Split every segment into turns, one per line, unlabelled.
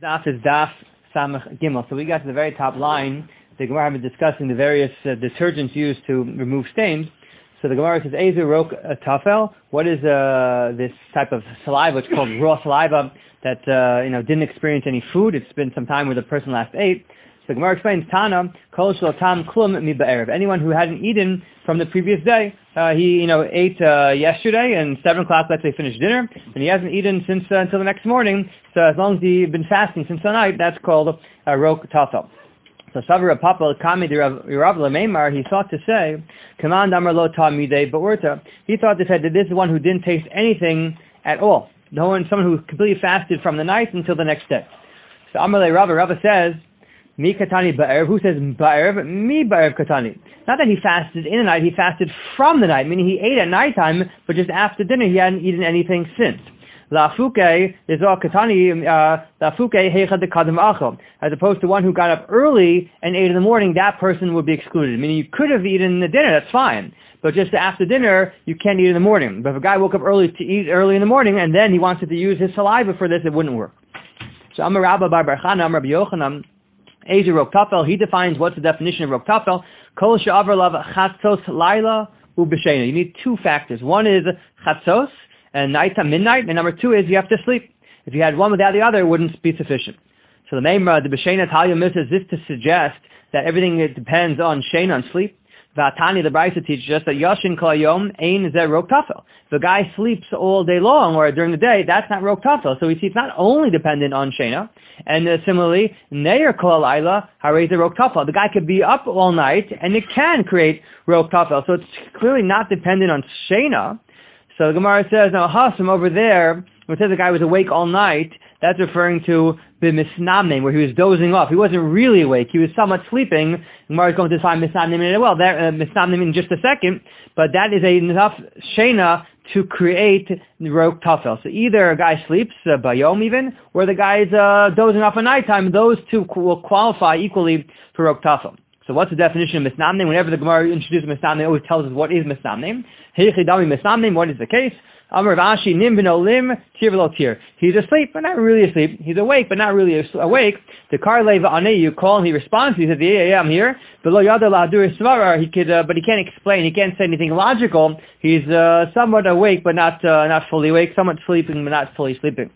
Daf is Daf Samach Gimel. So we got to the very top line. The Gemara has been discussing the various detergents used to remove stains. So the Gemara says, Ezu Rok Tafel. What is this type of saliva? It's called raw saliva that didn't experience any food. It's been some time where the person last ate. So the Gemara explains, Tana, Kol Shel Tam Klum Mi Ba'erev. Anyone who hadn't eaten from the previous day, he ate yesterday and 7 o'clock, let's say, finished dinner, and he hasn't eaten since until the next morning. So as long as he's been fasting since the night, that's called Rok Tafel. So Savra Papa Kami Rav Lamemar, he thought to say, Command Amar Lo Tamidei Ba'urta. He thought to say that this is one who didn't taste anything at all. Someone who completely fasted from the night until the next day. So Amar Le Rava says, Mi Katani Ba'erev. Who says Ba'erev? Mi Ba'erev Katani. Not that he fasted in the night, he fasted from the night, meaning he ate at nighttime, but just after dinner he hadn't eaten anything since. Lafuke is all Katani, Lafuke Heichad de Kadam Achel. As opposed to one who got up early and ate in the morning, that person would be excluded. Meaning you could have eaten the dinner, that's fine. But just after dinner, you can't eat in the morning. But if a guy woke up early to eat early in the morning, and then he wanted to use his saliva for this, it wouldn't work. So Amar Rabba Bar Chana, Amar Rabbi Yochanan, Ezer Rok Tafel, he defines what's the definition of Rok Tafel. Kol she'avar lav chatzos laila u'b'sheina. You need 2 factors. One is chatzos, and nighttime, midnight, and number 2 is you have to sleep. If you had one without the other, it wouldn't be sufficient. So the name, the b'sheina Talia Mitzvah, is this to suggest that everything depends on sheina, on sleep. Vatani, the Brisa teaches us that Yashin Kol Yom Ein Zeh Rok Tafel. If a guy sleeps all day long or during the day, that's not Rok Tafel. So we see it's not only dependent on Shena. And similarly, Neir Kol Laila Harei Zeh Rok Tafel. The guy could be up all night and it can create Rok Tafel. So it's clearly not dependent on Shena. So the Gemara says, now Hasim over there, when it says the guy was awake all night, that's referring to the misnamnim, where he was dozing off. He wasn't really awake. He was somewhat sleeping. The Gemara is going to define misnamnim as well. Misnamnim in just a second, but that is enough shena to create Rok Tafel. So either a guy sleeps, bayom even, or the guy's dozing off at nighttime. Those two will qualify equally for Rok Tafel. So what's the definition of misnamnim? Whenever the Gemara introduces misnamnim, it always tells us what is misnamnim. Heichidami misnamnim, what is the case? Amar Vashi nim b'no lim tir v'lo tir. He's asleep, but not really asleep. He's awake, but not really awake. The Karle v'anei, you call him, he responds. He says, yeah, I'm here. V'lo yada lahadur svara. He could, but he can't explain. He can't say anything logical. He's somewhat awake, but not fully awake. Somewhat sleeping, but not fully sleeping.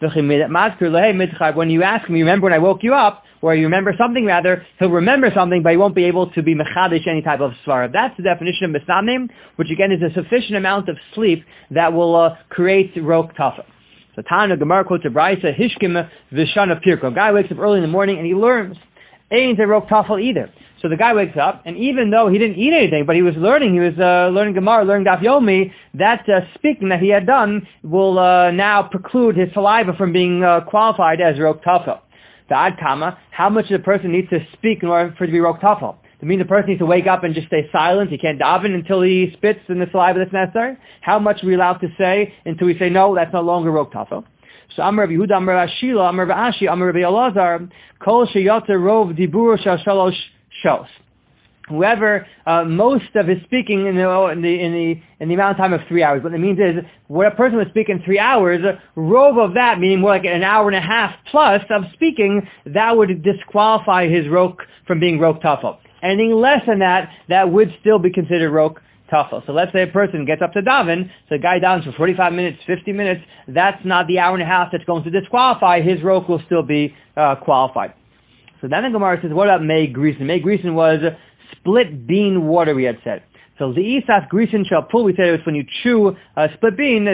When you ask him, you remember when I woke you up, or you remember something rather, he'll remember something, but he won't be able to be mechadish any type of svara. That's the definition of misnamnim, which again is a sufficient amount of sleep that will create Rok Tafel. So Tana Gemara quotes a Brisa, Hishkim Vishana Pirko. A guy wakes up early in the morning and he learns. Ain't a Rok Tafel either. So the guy wakes up, and even though he didn't eat anything, but he was learning, learning Gemara, learning Daf Yomi, that speaking that he had done will now preclude his saliva from being qualified as Rok Tafel. The Ad Kama, how much does a person need to speak in order for it to be Rok Tafel? It means the person needs to wake up and just stay silent. He can't daven until he spits in the saliva that's necessary. How much are we allowed to say until we say, no, that's no longer Rok Tafel? So Amar Rabbi Yehuda, Amar Ashila, Amar Rabbi Ashi, Amar Rabbi Elazar, Kol Sheyata Rov Dibur Shal Shalosh Shos. Whoever most of his speaking in the amount of time of 3 hours. What it means is, when a person was speaking 3 hours, rove of that, meaning more like an hour and a half plus of speaking, that would disqualify his Rok from being Rok Tafel. Anything less than that, that would still be considered Rok Tafel. So let's say a person gets up to daven, so a guy davens for 45 minutes, 50 minutes, that's not the hour and a half that's going to disqualify. His Rok will still be qualified. So then the Gemara says, what about Mei Grisen? Mei Grisen was split bean water, we had said. So the Isaf Grisen shall pull, we said it was when you chew split bean,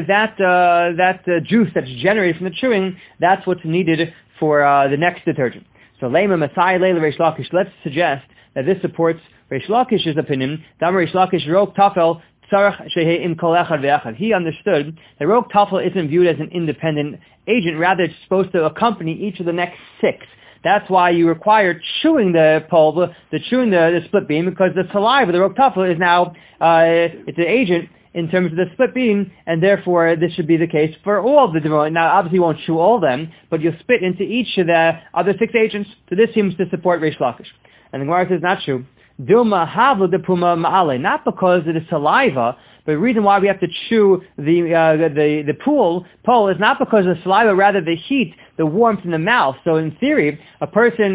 that juice that's generated from the chewing, that's what's needed for the next detergent. So Lema Masai Leila Reish Lakish, let's suggest that this supports Reish Lakish's opinion. Reish Lakish Rok Tafel Tzarech Shehe Im Kol Echad Ve'echad. He understood that Rok Tafel isn't viewed as an independent agent, rather it's supposed to accompany each of the next 6. That's why you require chewing the pulp, chewing the split bean, because the saliva, the Rok Tafel, is now, it's an agent in terms of the split bean, and therefore this should be the case for all of the Devarim. Now, obviously you won't chew all of them, but you'll spit into each of the other 6 agents, so this seems to support Reish Lakish. And the Gemara says, not true. Dilma havla de puma ma'ale, not because it is saliva, But the reason why we have to chew the pole is not because of the saliva, rather the heat, the warmth in the mouth. So in theory, a person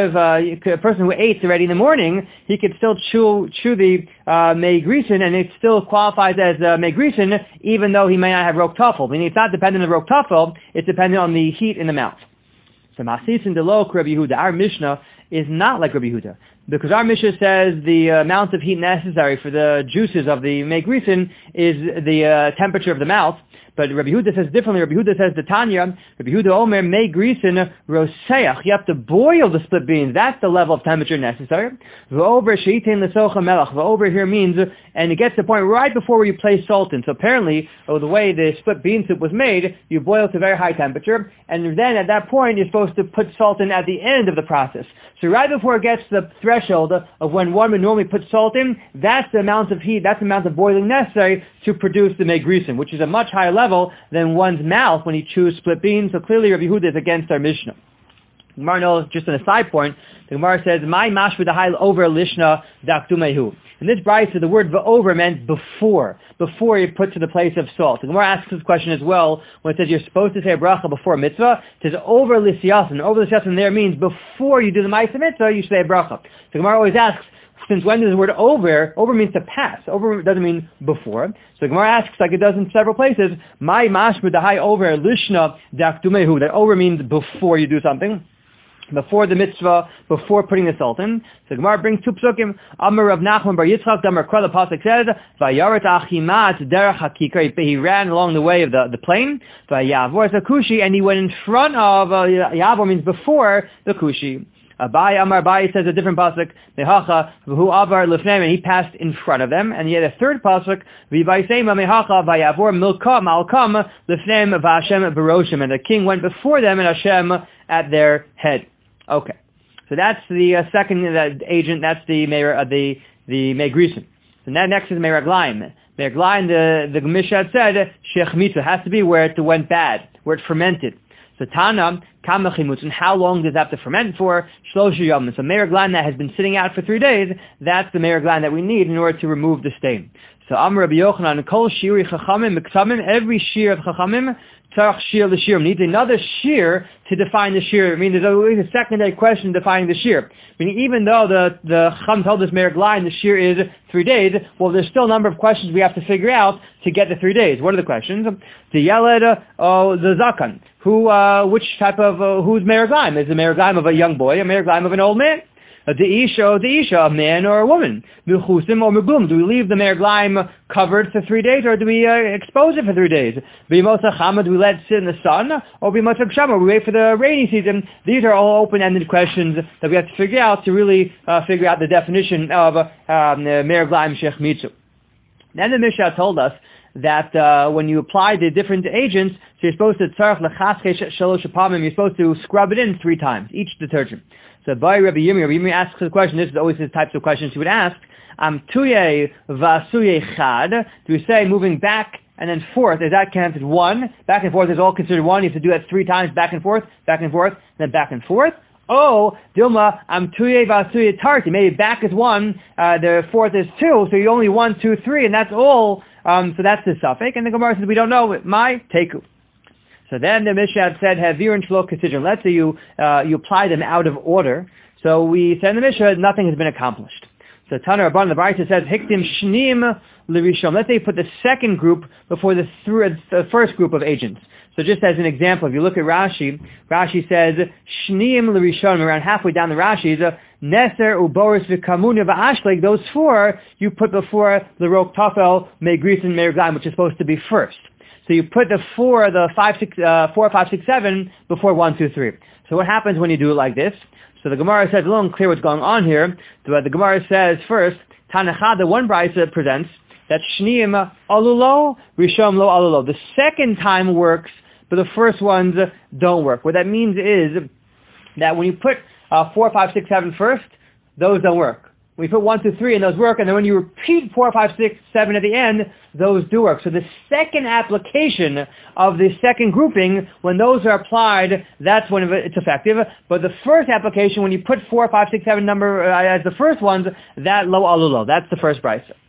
who ate already in the morning, he could still chew the megrisen, and it still qualifies as megrisen, even though he may not have rok tafel. Meaning it's not dependent on rok tafel, it's dependent on the heat in the mouth. So Masisin Delok Rabbi Yehuda, our Mishnah is not like Rabbi Yehuda, because our Mishnah says the amount of heat necessary for the juices of the megrisen is the temperature of the mouth. But Rabbi Yehuda says differently. Rabbi Yehuda says the Tanya, Rabbi Yehuda Omer megrisen roseach. You have to boil the split beans. That's the level of temperature necessary. V'over she'itin l'socha melach. V'over here means, and it gets to the point right before where you place salt in. So apparently, the way the split bean soup was made, you boil it to a very high temperature, and then at that point you're supposed to put salt in at the end of the process. So right before it gets to the threshold of when one would normally put salt in, that's the amount of heat, that's the amount of boiling necessary to produce the megrisen, which is a much higher level than one's mouth when you chews split beans. So clearly Rabbi Yehuda is against our Mishnah. Gemara knows, just on a side point, the Gemara says, "My mashva dahai over lishna daktumehu." In this brayso, the word "over" meant before you put to the place of salt. The Gemara asks this question as well when it says you're supposed to say a bracha before a mitzvah. It says over lisyasin. Over lisyasin there means before you do the ma'aseh mitzvah, you say a bracha. The Gemara always asks, since when does the word over means to pass. Over doesn't mean before. So the Gemara asks, like it does in several places, "My mashma dahai over lishna daktumehu." That over means before you do something, before the mitzvah, before putting the salt in. So Gemara brings two psukim. Amar Rav Nachman bar Yitzchak, Amar Kra, the pasuk says, "Vayaret achimat derech hakikar." He ran along the way of the plain. Vayavor zakushi, and he went in front of Yavor means before the kushi. Abai Amar Abai says a different pasuk. Mehacha v'hu avar lifneim, and he passed in front of them. And yet a third pasuk, v'vaysema mehacha vayavor milka malkam lifneim v'Hashem beroshim, and the king went before them and Hashem at their head. Okay, so that's the second agent. That's the megrisen. So now next is meraglaim. Meraglaim, the Mishnah said shechmitza has to be where it went bad, where it fermented. So Tana, Kamachimutz, and how long does it have to ferment for? Shlosha Yom. So meraglaim that has been sitting out for 3 days, that's the meraglaim that we need in order to remove the stain. So Amar Rabbi Yochanan, Kol Shiri Chachamim Miktamim, every shear of Chachamim, Tzarach Shir L'Shir, needs another shear to define the shear. I mean, there's always a secondary question defining the shear. Meaning, even though the Chacham told us meraglaim, the shear is 3 days, well, there's still a number of questions we have to figure out to get the 3 days. What are the questions? The Yeled, the Zakan. Which type of, who's meraglaim? Is the meraglaim of a young boy, a meraglaim of an old man? The Isha, a man or a woman. Milchusim or Mugum. Do we leave the meraglaim covered for 3 days, or do we expose it for 3 days? B'mosach Chama, do we let it sit in the sun? Or b'mosach Shama, we wait for the rainy season? These are all open-ended questions that we have to figure out to really figure out the definition of meraglaim shechmitzu. Then the Mishnah told us that when you apply the different agents, so you're supposed to tzarech lechaske shalosh apamim, you're supposed to scrub it in 3 times, each detergent. So by Rabbi Yirmi asks the question, this is always the types of questions he would ask, tuye vasuye chad, do we say moving back and then forth, is that counted 1? Back and forth is all considered 1, you have to do that 3 times, back and forth, then back and forth. Oh, Dilma, tuye vasuye tarti, maybe back is 1, the forth is 2, so you only 1, 2, 3, and that's all. So that's the suffix, and the Gemara says we don't know. My teku. So then the Mishnah said havir and shlok consideration. Let's say you apply them out of order. So we said in the Mishnah nothing has been accomplished. So Tana Rabban the Brayta says hiktim shnim l'rishon. Let's say you put the second group before the first group of agents. So just as an example, if you look at Rashi says shnim l'rishon. Around halfway down the Rashi is Neser, Uboris, V'Kamunya, V'Ashleg, those 4 you put before the Rok Tafel, Megrisen, Meraglaim, which is supposed to be first. So you put the 4, 5, 6, 7 before 1, 2, 3. So what happens when you do it like this? So the Gemara says, a little unclear what's going on here. The Gemara says first, Tanachad, the one brayso presents that Shniim alulo, Rishon lo alulo. The second time works, but the first ones don't work. What that means is that when you put 4, 5, 6, 7 first, those don't work. We put 1, 2, 3 and those work, and then when you repeat 4, 5, 6, 7 at the end, those do work. So the second application of the second grouping, when those are applied, that's when it's effective. But the first application, when you put 4, 5, 6, 7 number as the first ones, that lo alulo, that's the first brayso.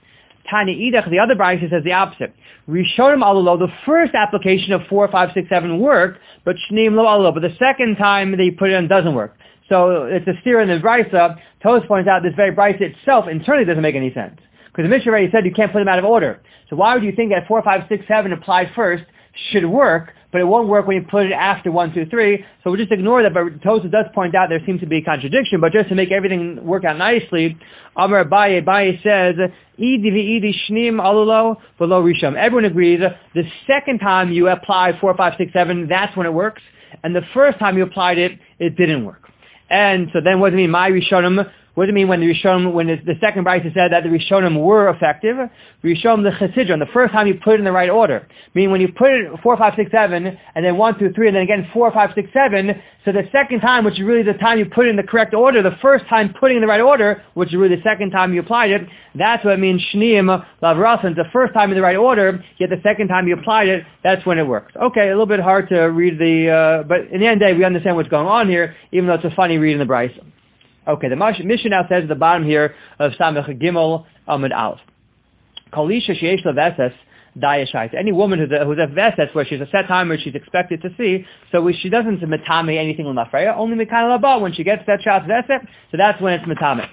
Tani Idach, the other Brisa says the opposite. Rishonim Alulo, the first application of 4, 5, 6, 7 work, but Shneim Lo Alulo, but the second time that you put it in doesn't work. So it's a steer in the Brisa. Tos points out this very Brisa itself internally doesn't make any sense. Because the Mishnah already said you can't put them out of order. So why would you think that 4, 5, 6, 7 applied first should work, but it won't work when you put it after 1, 2, 3. So we'll just ignore that, but Tosfos does point out there seems to be a contradiction, but just to make everything work out nicely, Amar Abaye says, Idi v'idi shnim alulo v'lo risham. Everyone agrees, the second time you apply 4, 5, 6, 7, that's when it works, and the first time you applied it, it didn't work. And so then what does it mean, my Rishonim? What does it mean when the second Brisa said that the Rishonim were effective? Rishonim the Chesidron, the first time you put it in the right order. Meaning when you put it 4, 5, 6, 7, and then 1, 2, 3, and then again 4, 5, 6, 7, so the second time, which is really the time you put it in the correct order, the first time putting in the right order, which is really the second time you applied it, that's what it means, Shneim Lavrasan, the first time in the right order, yet the second time you applied it, that's when it works. Okay, a little bit hard to read but in the end of the day, we understand what's going on here, even though it's a funny read in the Brisa. Okay, the Mishnah now says at the bottom here of Samech Gimel Amud Aleph. Kalisha sheyesh leveses dayashait. Any woman who's a veses where she's a set time where she's expected to see, so she doesn't metame anything on Lafreya, only Mikhail Abba when she gets that shot veset, so that's when it's metame.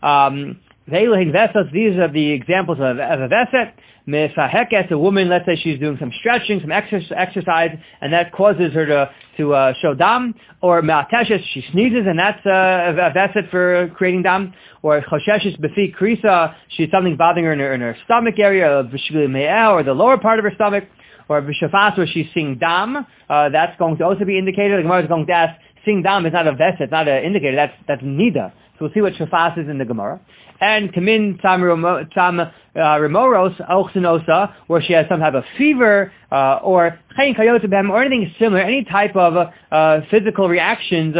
These are the examples of a veset. Mefahekes, a woman, let's say she's doing some stretching, some exercise, and that causes her to show dam. Or me'ateshes, she sneezes, and that's a veset for creating dam. Or chosheshes befi krisa, she's something bothering her in her stomach area, or the lower part of her stomach. Or b'shafas, where she's seeing dam, that's going to also be indicated. The Gemara is going to ask, seeing dam is not a veset, it's not an indicator, that's nida. So we'll see what shafas is in the Gemara. And kamin tam remoros ochsenosa, where she has some type of fever, or chayin kayotabem, or anything similar, any type of physical reactions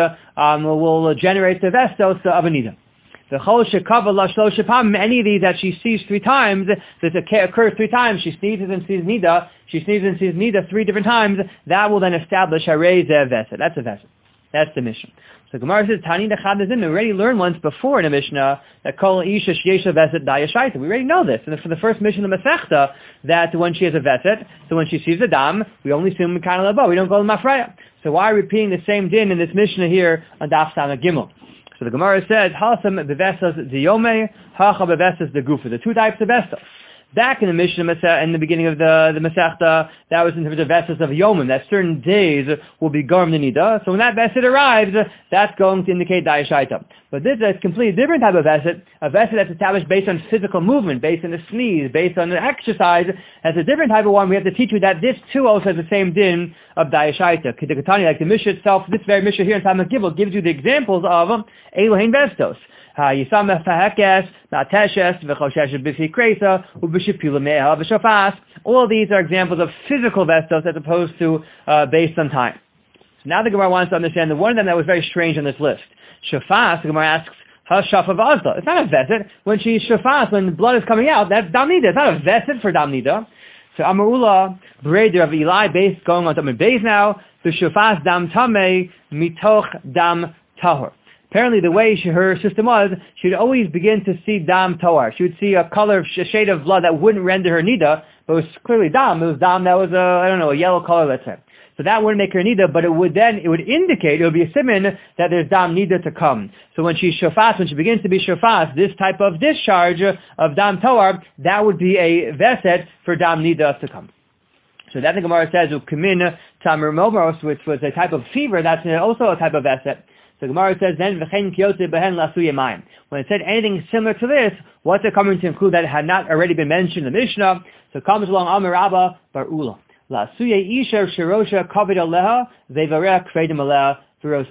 will generate the vestos of a nida. The chol shekava la shlosh pam, any of these that she sees 3 times, that occurs 3 times, she sneezes and sees nida, she sneezes and sees nida 3 different times, that will then establish a veset. That's a veset. That's the Mishnah. So Gemara says, Tani Nechadazin, we already learned once before in the Mishnah that Kol Isha Sheyesha Veset Dayashaita. We already know this. And for the first Mishnah in the Masechta, that when she has a Veset, so when she sees a Dam, we only assume Mekana Labo. We don't go to Mafraya. So why are we repeating the same din in this Mishnah here on Daf Samach Gimel? So the Gemara says, Hasam Bevesas Diyome, Hacha Bevesas Degufa. The 2 types of Vestas. Back in the Mishnah, in the beginning of the Masechta, that was in terms of Vestas of Yomim, that certain days will be Garm the Nida. So when that Veset arrives, that's going to indicate Dayashaita. But this is a completely different type of Veset, a Veset that's established based on physical movement, based on a sneeze, based on an exercise. That's a different type of one. We have to teach you that this too also has the same din of Dayashaita. Kedekatani, like the Mishnah itself, this very Mishnah here in Samach Gimel gives you the examples of Elohein Vestos. Yisam Fahekes, Nateshes, V'choshesh B'fi Kresa, U'B'Shipila Me'ah, V'Shafas. All of these are examples of physical vestos as opposed to based on time. So now the Gemara wants to understand the one of them that was very strange on this list. Shafas, the Gemara asks, Hashaf of Azda. It's not a veset. When she's shafas, when the blood is coming out, that's dam nida. It's not a veset for dam nida. So Amarula, Breder of Eli, base going on to base now, the shafas dam tameh, mitoch dam tahor. Apparently the way her system was, she would always begin to see dam toar. She would see a shade of blood that wouldn't render her nida, but it was clearly dam. It was dam that was a yellow color, let's say. So that wouldn't make her nida, but it would indicate, it would be a siman that there's dam nida to come. So when she's shofas, when she begins to be shofas, this type of discharge of dam toar, that would be a veset for dam nida to come. So that the Gemara says, u'kamin tamir momoros, which was a type of fever, that's also a type of veset. So Gemara says then, v'chein kiyotze behen lasu yemayim. When it said anything similar to this, what's it coming to include that had not already been mentioned in the Mishnah? So it comes along Amar Rabba bar Ula. Lasuye isha shirosha kaved aleha vevareh kredim aleha.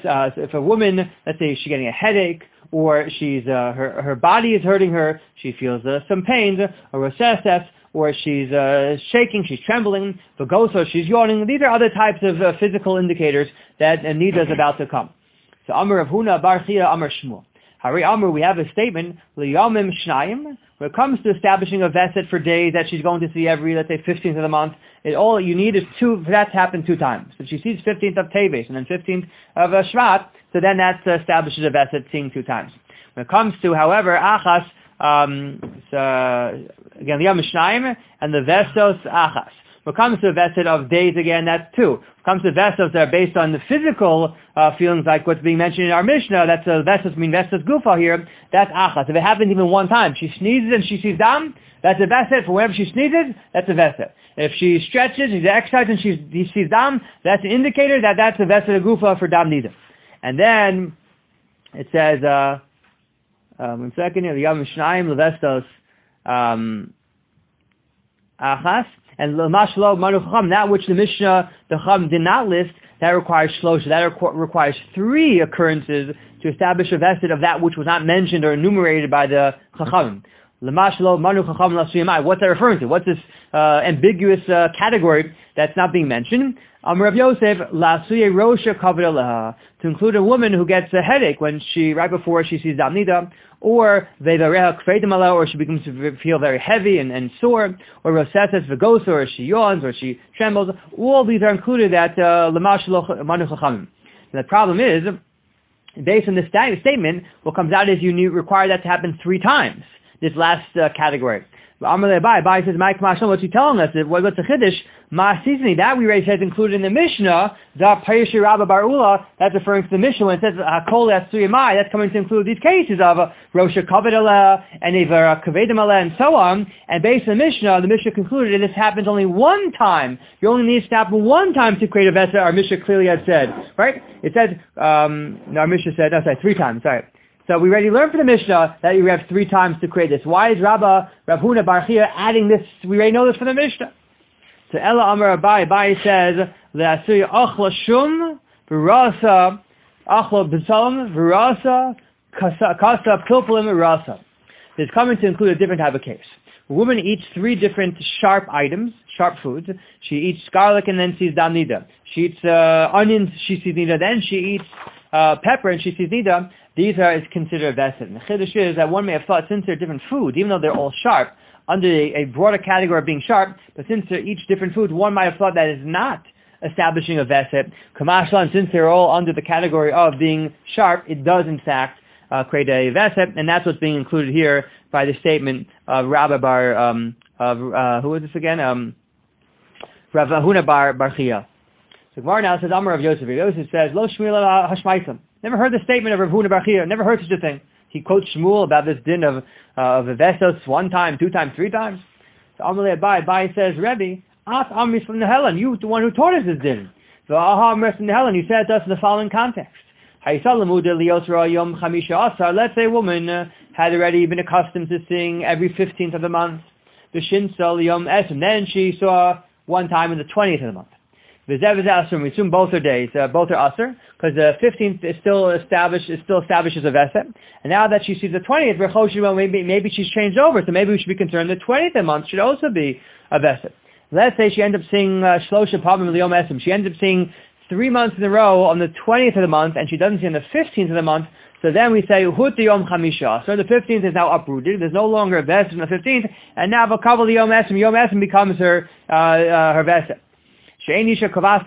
If a woman, let's say she's getting a headache, or she's her body is hurting her, she feels some pains, or roseses, or she's shaking, she's trembling, vagoso, she's yawning. These are other types of physical indicators that a nida is about to come. So Amar Rav Huna bar Chia Amar Shmuel. Hari Amar, we have a statement, Liyamim Shnayim, when it comes to establishing a veset for days that she's going to see every, let's say, 15th of the month, all you need is for that to happen 2 times. So she sees 15th of Teves and then 15th of Shvat, so then that establishes a veset seeing 2 times. When it comes to, however, Achas Again, Liyam Mishnayim, and the Vestos Achas. When it comes to a vested of days, again, that's 2. When it comes to vestos that are based on the physical feelings, like what's being mentioned in our Mishnah, that's a vestos, vestos gufa here, that's achas. If it happens even one time, she sneezes and she sees dam, that's a vested. For whenever she sneezes, that's a vested. If she stretches, she's exercising, and she sees dam, that's an indicator that that's a vested gufa for dam nida. And then it says, 1 second here, the Yom Mishnayim, Levestos, achas. And l'mashlo manu chacham, that which the Mishnah, the Chacham did not list, that requires shlosha. That requires 3 occurrences to establish a vested of that which was not mentioned or enumerated by the Chacham. L'mashlo manu chacham l'suyamai. What's that referring to? What's this ambiguous category that's not being mentioned? Rav Yosef, la'asuye rosha kavod aleha, to include a woman who gets a headache when right before she sees dam nida, or ve'vareha kfeidim aleha, or she begins to feel very heavy and sore, or rosetes v'gosa, or she yawns, or she trembles. All these are included at l'mash lo manu chachamim. The problem is, based on this statement, what comes out is you require that to happen 3 times, this last category. Abai says, Mike Mashal, what's he telling us? What's the Chiddush? Ma'asisni, that we already said included in the Mishnah, the Payashir Rabba Bar Ula, that's referring to the Mishnah when it says, Hakol Yatsuyamai, that's coming to include these cases of Rosha Kavod Aleh, and Iver Kavedim Aleh, and so on. And based on the Mishnah concluded that this happens only 1 time. You only need to happen 1 time to create a Vesa, our Mishnah clearly had said. Right? It said, our Mishnah said, 3 times, sorry. So we already learned from the Mishnah that you have 3 times to create this. Why is Rav Huna Bar Chia adding this? We already know this from the Mishnah. So Ella Amar Abai says, Le'asuya achla shum, v'rasa, achla b'salam, v'rasa, kasa pilpalim v'rasa. It's coming to include a different type of case. A woman eats 3 different sharp items, sharp foods. She eats garlic and then sees dam nida. She eats onions, she sees nida. Then she eats pepper and she sees nida. These is considered vesed. And the chiddush is that one may have thought, since they're different foods, even though they're all sharp, under a broader category of being sharp, but since they're each different foods, one might have thought that is not establishing a vesed. Kamashlan, since they're all under the category of being sharp, it does in fact create a vesed, and that's what's being included here by the statement of Rabba Bar, who is this again? Rav Huna Bar Chia. So Gemara now says, Amar Rav Yosef. Yosef says, Lo Shmuel hashmaisam. Never heard the statement of Rav Huna Bar Chia. Never heard such a thing. He quotes Shmuel about this din of the Vestos 1 time, 2 times, 3 times. So Amalei Abai says, Rebbe, As Amris from the Helen, you the one who taught us this din. So Aha Amris from the Helen, you said to us in the following context. Let's say a woman had already been accustomed to seeing every 15th of the month. Then she saw 1 time in the 20th of the month. We assume both are days, both are Asr, because the 15th is still established as a Veset. And now that she sees the 20th, maybe she's changed over, so maybe we should be concerned the 20th of the month should also be a Veset. Let's say she ends up seeing Shlosha Pavim L'Yom Esem. She ends up seeing 3 months in a row on the 20th of the month, and she doesn't see on the 15th of the month. So then we say, Hut Yom Chamisha. So the 15th is now uprooted. There's no longer a Veset on the 15th, and now V'Kaval Yom Esem. Yom Esem becomes her Veset. We cannot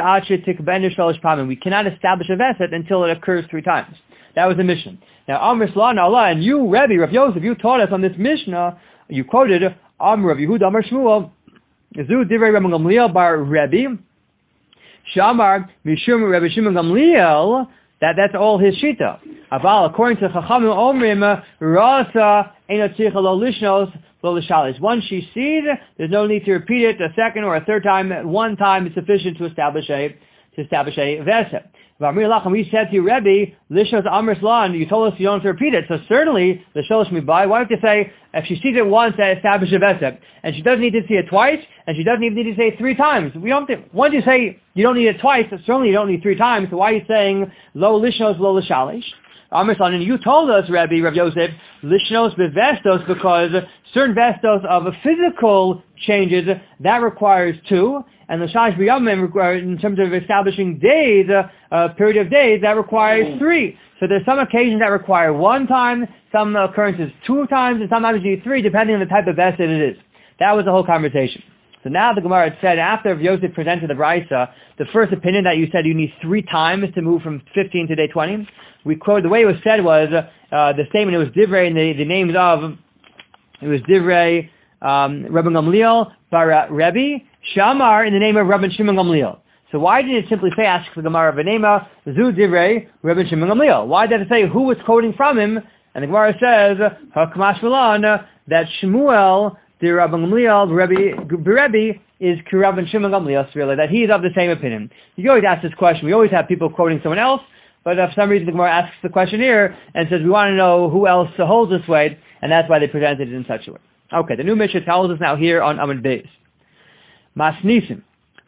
establish a Veset until it occurs 3 times. That was the Mishnah. Now, Amr Slan Allah, and you, Rebbe, Rav Yosef, you taught us on this Mishnah, you quoted Amr Rav Yehuda Amr Shmuel, Zu Divrei Rabbi Gamliel bar Rebbe, Shamar Mishum Rabbi Shimon Gamliel, that's all his shita. Aval, according to Chachamim Omrim, Rasa Einot Tzricha Lo Lishnos, once she sees, there's no need to repeat it a second or a third time. 1 time is sufficient to establish a Veset. We said to you, Rebbe, Lishos Amr Slan, you told us you don't have to repeat it. So certainly, the Sholosh Mibai, why don't you say, if she sees it once, establish a Veset. And she doesn't need to see it twice, and she doesn't even need to say it 3 times. Once you say you don't need it twice, certainly you don't need 3 times, so why are you saying, Lo Lishnos, Lo Lishalish? And you told us, Rabbi Rav Yosef, Lishnos bevestos, because certain vestos of physical changes, that requires 2, and the Shash B'Yamim, in terms of establishing days, a period of days, that requires 3. So there's some occasions that require 1 time, some occurrences 2 times, and sometimes you need 3, depending on the type of vested it is. That was the whole conversation. So now the Gemara had said, after Yosef presented the Brisa, the first opinion that you said you need 3 times to move from 15 to day 20, we quote, the way it was said was, the statement, it was Divrei, and the names of, it was Divrei, Rabban Gamliel, Bar Rebbe, Shamar, in the name of Rabban Shimon Gamliel. So why didn't it simply say, ask the Gemara, V'nema, Zu Divrei, Rabban Shimon Gamliel? Why did it say who was quoting from him? And the Gemara says, HaKamash Malan, that Shmuel, the Rabban Gamliel, Rebbe, is Rabban Shimon Gamliel, really, that he is of the same opinion. You always ask this question. We always have people quoting someone else, but for some reason the Gemara asks the question here and says, we want to know who else holds this way, and that's why they presented it in such a way. Okay, the new Mishnah tells us now here on Amud Beis. Masnisim.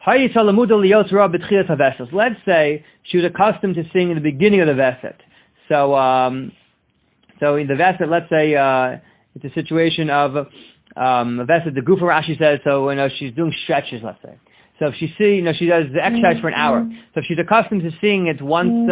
Let's say she was accustomed to sing in the beginning of the Veset. So in the Veset, let's say it's a situation of a Veset, the Gufa Rashi says, so she's doing stretches, let's say. So if she she does the exercise for an hour. So if she's accustomed to seeing it once,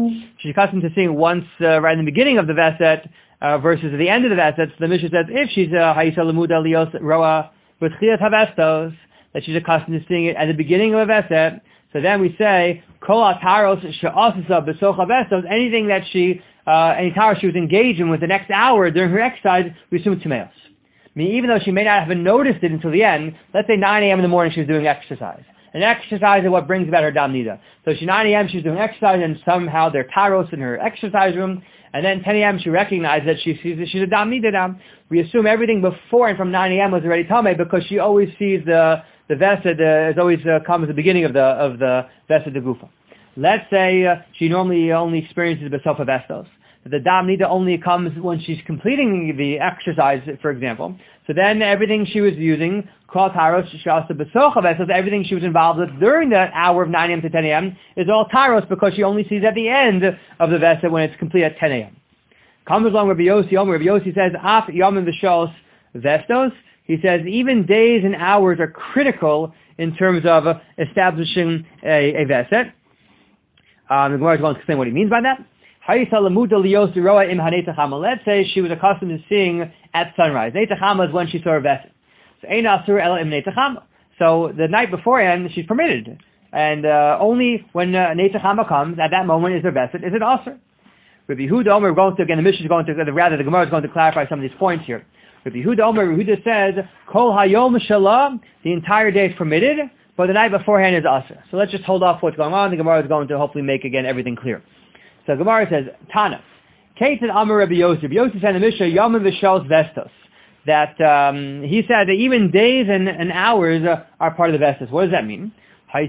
right in the beginning of the Veset versus at the end of the Veset, so the Mishnah says if she's Hayisa Lamuda Lios Roa B'tchiyat Havestos, that she's accustomed to seeing it at the beginning of a Veset, so then we say Kol Ataros She'asisa B'soch Havestos, anything that any tower she was engaged in with the next hour during her exercise, we assume it's Tumeos. I mean, even though she may not have noticed it until the end, let's say 9 a.m. in the morning she was doing exercise. And exercise is what brings about her Dam Nida. So 9 a.m. she's doing exercise, and somehow there are taros in her exercise room, and then 10 a.m. she recognized that she's a Dam Nida now. We assume everything before and from 9 a.m. was already Tameh, because she always sees the Vesed, it always comes at the beginning of the Vesed de Gufa. Let's say she normally only experiences Besof Vestos. The Dam Nida only comes when she's completing the exercise, for example. So then everything she was using, everything she was involved with during that hour of 9 a.m. to 10 a.m. is all Taros, because she only sees at the end of the Vesa when it's complete at 10 a.m. Comes along Rabbi Yossi. Rabbi Yossi says, Af Yomim V'Shos Vestos. He says even days and hours are critical in terms of establishing a Veset. The Gemara is going to explain what he means by that. Let's say she was accustomed to seeing at sunrise. Neitachama is when she saw her Veset. So the night beforehand, she's permitted. And only when Neitachama comes, at that moment is her Veset. Is it Asr? Rabbi Yehuda Omer, the Mishnah is going to, rather the Gemara is going to clarify some of these points here. Rabbi Yehuda Omer, Yehuda says, Kol Hayom Shalah, the entire day is permitted, but the night beforehand is Asr. So let's just hold off what's going on. The Gemara is going to hopefully make again everything clear. So Gemara says, Tana, Kate Amar Rabbi Yosef. Rabbi Yosef said in the Mishnah, Yom V'Shos Vestos, that he said that even days and hours are part of the Vestos. What does that mean? Let's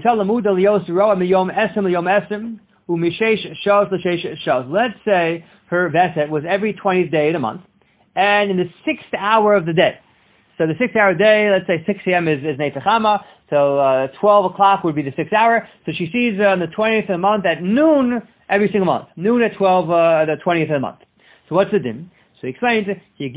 say her Veset was every 20th day of the month, and in the 6th hour of the day. So the 6th hour day, let's say 6 a.m. is Neitachama, so 12 o'clock would be the 6th hour. So she sees on the 20th of the month at noon every single month. Noon at 12, the 20th of the month. So what's the din? So he explains,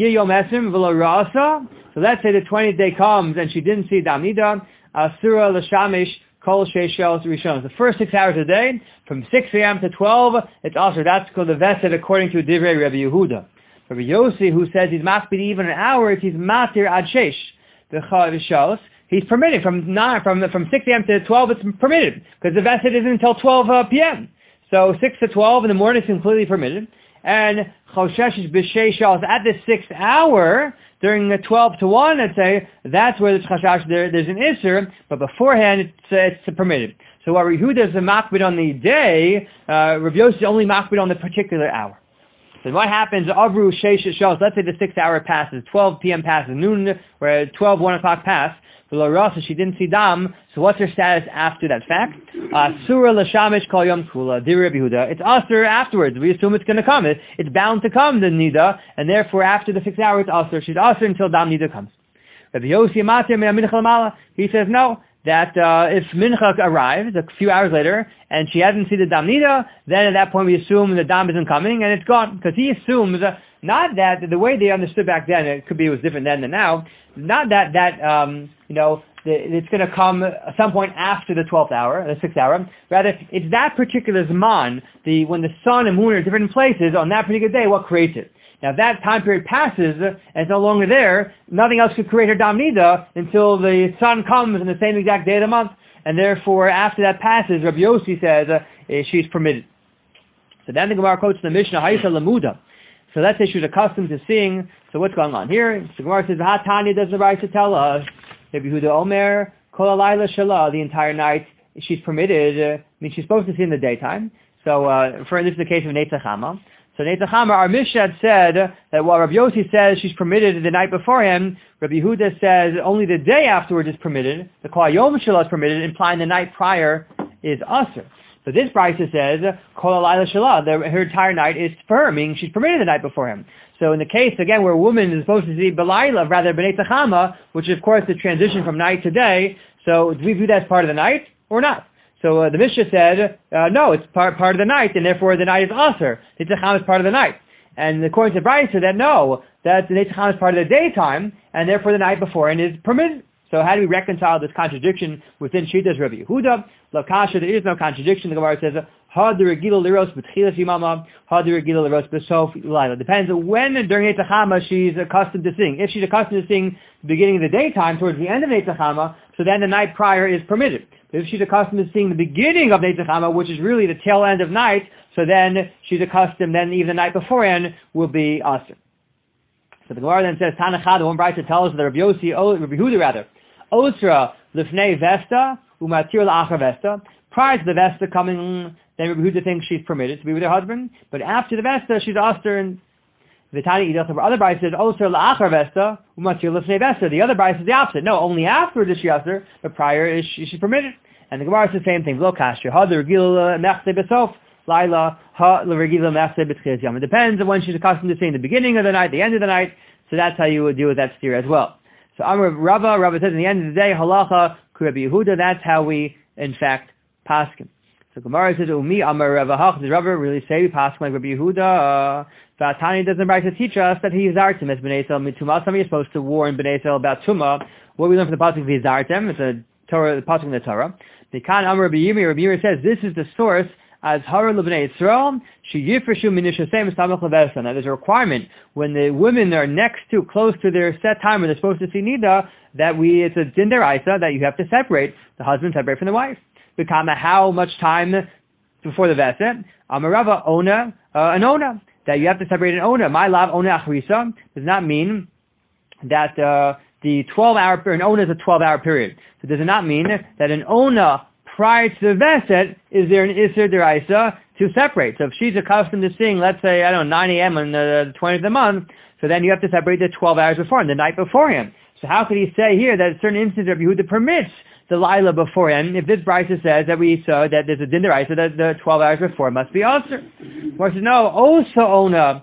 so let's say the 20th day comes and she didn't see Dam Nida, Asura L'Shamish Kol Sheishel Rishon. The first 6 hours of the day, from 6 a.m. to 12, it's also, that's called the Vesed according to Divrei Rabbi Yehuda. Rabbi Yossi, who says he's matir even an hour, he's matir ad sheish. He's permitted from 6 a.m. to 12. It's permitted because the Vesed isn't until 12 p.m. So 6 to 12 in the morning is completely permitted. And choshesh b'sheish at the 6th hour during the 12 to 1, let's say, that's where there's chashash. There's an isser, but beforehand it's permitted. So while Yehuda is a makbid on the day, Rabbi Yossi is only makbid on the particular hour. So what happens, Avru Sheish Shos, let's say the 6th hour passes, 12 p.m. passes, noon, where 12, 1 o'clock passed, she didn't see Dam, so what's her status after that fact? Surah L'Shamish Kol Yom Kula, Dir Rabbi Yehuda. It's Asr afterwards. We assume it's going to come. It's bound to come, the Nida, and therefore after the 6th hour it's Asr. She's Asr until Dam Nida comes. Rabbi Yossi Matir Min HaMincha L'Mala, he says no, that if Mincha arrives a few hours later and she hasn't seen the Dam Nida, then at that point we assume the Dam isn't coming and it's gone. Because he assumes, not that, the way they understood back then, it could be it was different then than now, not that it's going to come at some point after the 12th hour, the 6th hour. Rather, it's that particular Zman, when the sun and moon are in different places on that particular day, what creates it. Now, if that time period passes and it's no longer there, nothing else could create her Dam Nida until the sun comes in the same exact day of the month. And therefore, after that passes, Rabbi Yossi says she's permitted. So then the Gemara quotes the Mishnah, Haisa Lamuda. So let's say she was accustomed to seeing. So what's going on here? So the Gemara says, Tanya does the right to tell us. Rabbi Yehuda Omer, Kol Alayla Shalah, the entire night she's permitted. She's supposed to see in the daytime. So this is the case of Netzach Hama. So Netzach Hama, our Mishnah had said that while Rabbi Yossi says she's permitted the night before him, Rabbi Yehuda says only the day afterwards is permitted. The Kol Yom Shalah is permitted, implying the night prior is Asr. But this Brisa says, Kol Alayla Shalah, her entire night is for her, meaning she's permitted the night before him. So in the case, again, where a woman is supposed to see Belayla, rather B'nei Tzachama, which is, of course, the transition from night to day, so do we view that as part of the night or not? So the Mishnah said, no, it's part of the night, and therefore the night is Asr. Tzachama is part of the night. And according to Brisa, that no, that the Tzachama is part of the daytime, and therefore the night before and is permitted. So how do we reconcile this contradiction within Shita's Rabbi Yehuda? Lakasha, there is no contradiction. The Gemara says, depends on when during Netzach Hama she's accustomed to seeing. If she's accustomed to seeing the beginning of the daytime, towards the end of Netzach Hama, so then the night prior is permitted. If she's accustomed to seeing the beginning of Netzach Hama, which is really the tail end of night, so then she's accustomed, then even the night beforehand will be Asr. So the Gemara then says, Tanachah, the one Brisa tells us that Rabbi Yehuda rather, Osra lifnei Vesta, umatir la'achar Vesta. Prior to the Vesta coming, then Rabbi Yehuda thinks she's permitted to be with her husband, but after the Vesta, she's Asr. And the Tani Idach, the other Brisa says, Osra la'achar Vesta, umatir lifnei Vesta. The other Brisa is the opposite. No, only afterwards is she Asr, but prior is she's permitted. And the Gemara says the same thing. Lo kasher, ha l'regila mechse besof, laila, ha l'regila mechse b'tchias yom. It depends on when she's accustomed to seeing the beginning of the night, the end of the night, so that's how you would deal with that steer as well. So Amar Rava says in the end of the day, halacha Rabbi Yehuda, that's how we, in fact, paskin. So Gemara says, Umi Amar Rava Hach, does Rava really say we paskin like Rabbi Yehuda? Vatani doesn't write to teach us that he is zartim as B'nai Yisrael mituma. Somebody is supposed to warn B'nai Yisrael about tuma. What we learn from the pasuk of Vizartem, it's a Torah, the pasuk in the Torah. The Kan Amar Rabbi Yirmiyah says this is the source. As Hara L'Bnei Yisrael, she yifreshu minishasem samach levesan. Now there's a requirement when the women are next to, close to their set time when they're supposed to see nida, that it's a din deraisa that you have to separate the husband, separate from the wife. Become how much time before the veset? Amarava ona an ona, that you have to separate an ona. My love ona achrisa does not mean that the 12-hour an ona is a 12-hour period. So does it not mean that an ona prior to the Veset, is there an Isser Deraisa to separate? So if she's accustomed to seeing, let's say, 9 a.m. on the 20th of the month, so then you have to separate the 12 hours beforehand, the night beforehand. So how could he say here that a certain instance of Yehuda permits the Laila beforehand, if this Brisa says that we saw that there's a Din Deraisa that the 12 hours before must be Osir? Or says, no, Osa Ona,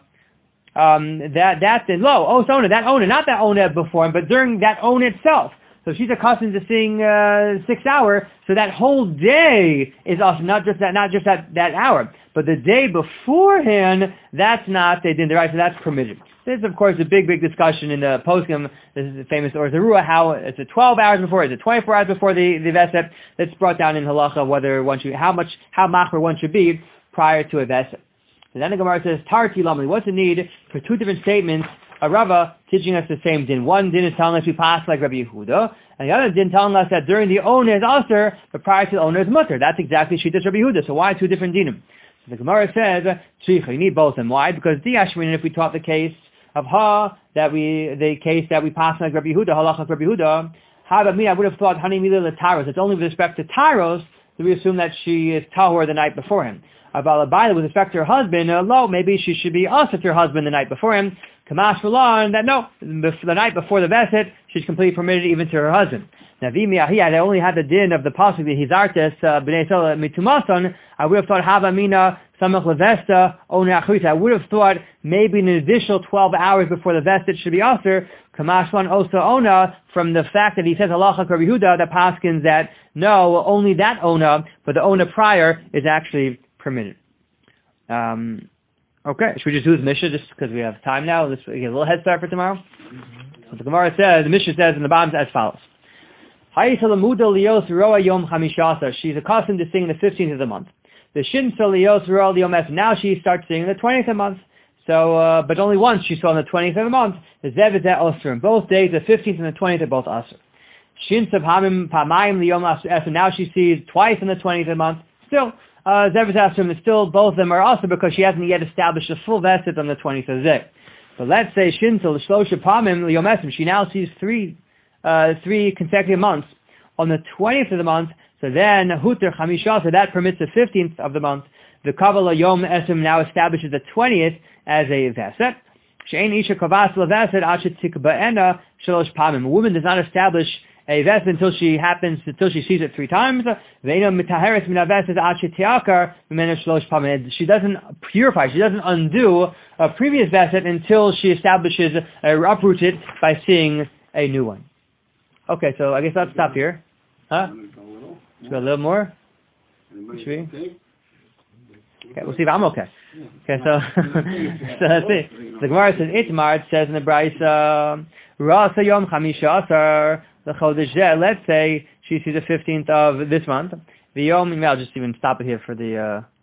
that Ona, that Ona, not that Ona beforehand, but during that Ona itself. So she's accustomed to seeing 6 hours, so that whole day is also not just that hour, but the day beforehand, that's not a din deraisa, so that's permitted. This is, of course, a big
discussion in the poskim. This is the famous Or Zarua, how it's 12 hours before, is it 24 hours before the Veset? That's brought down in halacha whether one should, how machmer one should be prior to a Veset. So then the Gemara says, Tarti Lamli, what's the need for two different statements? A Rava teaching us the same din. One din is telling us we pass like Rabbi Yehuda, and the other din telling us that during the owner is Aser, but prior to the owner is Mutter. That's exactly Shittas Rabbi Yehuda. So why two different dinim? So the Gemara says, you need both. And why? Because the Ashwin, if we taught the case of the case that we pass like Rabbi Yehuda, halach like Rabbi Yehuda, I would have thought Hani Mila Taros. It's only with respect to Taros that we assume that she is Tahor the night before him. Abalabila, with respect to her husband, maybe she should be Asr to her husband the night before him. Kamash Fulan, that no, the night before the Veset, she's completely permitted even to her husband. Now, they only had the din of the pasuk the Hizartes B'nei Yisrael Mitumason. I would have thought Havamina Samach Levesta Ona Achrit. I would have thought maybe an additional 12 hours before the Veset should be Asr. Kamash Fulan Osa Ona, from the fact that he says Halacha Rabbi Yehuda, that paskins that no, only that Ona, but the Ona prior is actually permitted. Okay, should we just do this Mishnah just because we have time now? Let's get a little head start for tomorrow. Mm-hmm. So the Gemara says, the Mishnah says in the bottom as follows. She's accustomed to singing the 15th of the month. The Shin Lios Roa Liomes, now she starts singing the 20th of the month. So, but only once she saw on the 20th of the month. The Zev is at Osir. Both days, the 15th and the 20th, are both Osir. Shin Sav Hamim Pamayim Liyom Asr. Now she sees twice on the 20th of the month. Still, Zev is Asr, and still both of them are Osir because she hasn't yet established a full Veset on the 20th of Zev. But let's say Shin Sav Shlosha Pamim Liyom Esrim. She now sees three consecutive months on the 20th of the month. So then Huter Chamisha, so that permits the 15th of the month. The Kabbalah Yom Esrim now establishes the 20th as a Veset. She'ein Isha Kavas LaVeset Achet Tikba'ena Shalosh Pamim. A woman does not establish a Veset until she sees it 3 times. Ve'ena Mitaheres Min HaVeset Achet Tiakar Mimena Shalosh Pamim. She doesn't purify, she doesn't undo a previous Veset until she establishes, uproots it by seeing a new one. Okay, so I guess let's stop here. Huh? Should we go a little more? Should we? Okay, we'll see if I'm okay. Okay, so let's see. The Gemara says Itmar. It says in the Brayso, Rasa Yom Chamisha Asar LeChodesh Zeh. Let's say she sees the 15th of this month. The Yom. I'll just even stop it here for the.